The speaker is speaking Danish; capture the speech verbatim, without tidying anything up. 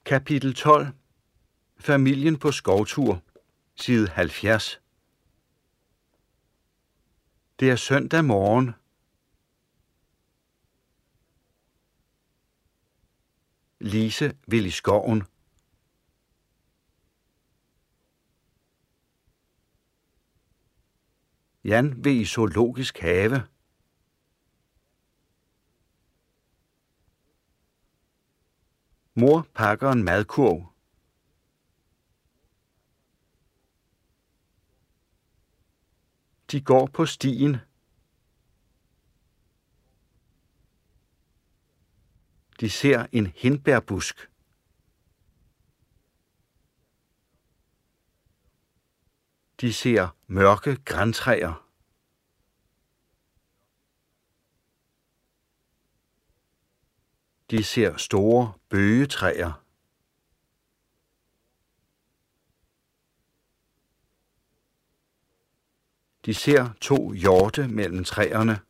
Kapitel tolv. Familien på skovtur. Side halvfjerds. Det er søndag morgen. Lise vil i skoven. Jan vil i zoologisk have. Mor pakker en madkurv. De går på stien. De ser en hindbærbusk. De ser mørke grantræer. De ser store bøgetræer. De ser to hjorte mellem træerne.